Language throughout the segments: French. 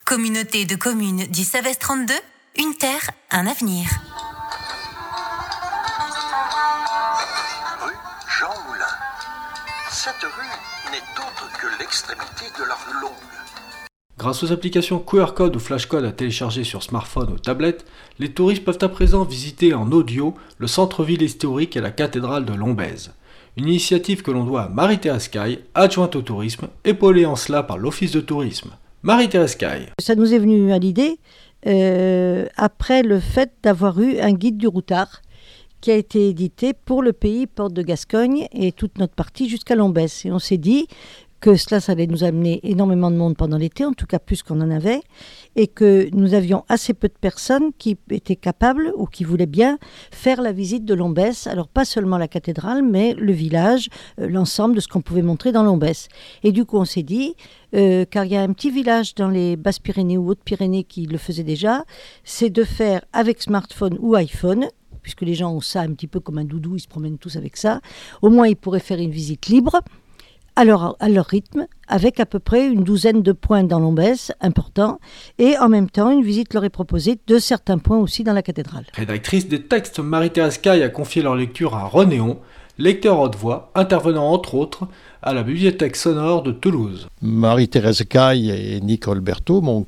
Communauté de communes du Savès 32, une terre, un avenir. Rue Jean Moulin. Cette rue n'est autre que l'extrémité de la rue Longue. Grâce aux applications QR Code ou Flash Code à télécharger sur smartphone ou tablette, les touristes peuvent à présent visiter en audio le centre-ville historique et la cathédrale de Lombez. Une initiative que l'on doit à Marie-Thérèse Caille, adjointe au tourisme, épaulée en cela par l'Office de tourisme. Marie-Thérèse Caille. Ça nous est venu à l'idée après le fait d'avoir eu un guide du routard qui a été édité pour le pays Porte de Gascogne et toute notre partie jusqu'à Lombez. Et on s'est dit que cela, ça allait nous amener énormément de monde pendant l'été, en tout cas plus qu'on en avait, et que nous avions assez peu de personnes qui étaient capables ou qui voulaient bien faire la visite de Lombez. Alors pas seulement la cathédrale, mais le village, l'ensemble de ce qu'on pouvait montrer dans Lombez. Et du coup, on s'est dit, car il y a un petit village dans les Basses-Pyrénées ou Hautes-Pyrénées qui le faisait déjà, c'est de faire avec smartphone ou iPhone, puisque les gens ont ça un petit peu comme un doudou, ils se promènent tous avec ça. Au moins, ils pourraient faire une visite libre, à leur rythme, avec à peu près une douzaine de points dans Lombez, importants, et en même temps, une visite leur est proposée de certains points aussi dans la cathédrale. Rédactrice des textes, Marie-Thérèse Caille a confié leur lecture à Renéon, lecteur haute-voix, intervenant entre autres à la Bibliothèque sonore de Toulouse. Marie-Thérèse Caille et Nicole Berthaud m'ont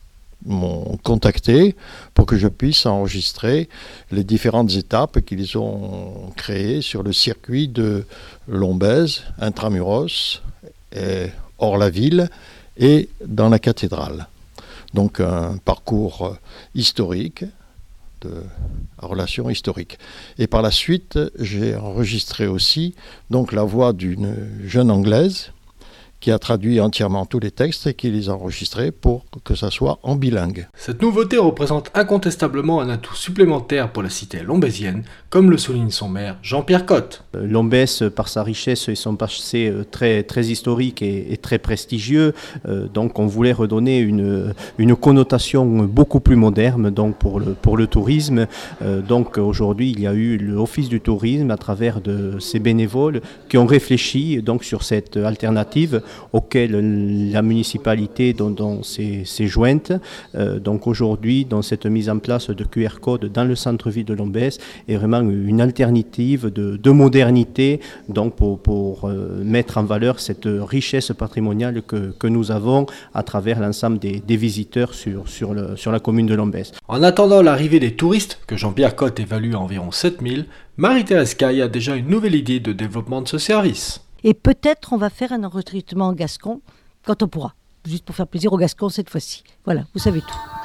contacté pour que je puisse enregistrer les différentes étapes qu'ils ont créées sur le circuit de Lombez, intramuros, et hors la ville et dans la cathédrale. Donc un parcours historique, de relation historique. Et par la suite, j'ai enregistré aussi donc la voix d'une jeune Anglaise qui a traduit entièrement tous les textes et qui les a enregistrés pour que ça soit en bilingue. Cette nouveauté représente incontestablement un atout supplémentaire pour la cité lombézienne, comme le souligne son maire Jean-Pierre Cotte. Lombez, par sa richesse et son passé très, très historique et très prestigieux, donc on voulait redonner une connotation beaucoup plus moderne donc pour le tourisme. Donc aujourd'hui, il y a eu l'Office du tourisme à travers de ces bénévoles qui ont réfléchi donc sur cette alternative auquel la municipalité s'est jointe. Donc aujourd'hui, dans cette mise en place de QR code dans le centre-ville de Lombez est vraiment une alternative de modernité donc pour mettre en valeur cette richesse patrimoniale que nous avons à travers l'ensemble des visiteurs sur la commune de Lombez. En attendant l'arrivée des touristes, que Jean-Pierre Cotte évalue à environ 7000, Marie-Thérèse Caille a déjà une nouvelle idée de développement de ce service. Et peut-être on va faire un enregistrement gascon quand on pourra, juste pour faire plaisir aux Gascons cette fois-ci. Voilà, vous savez tout.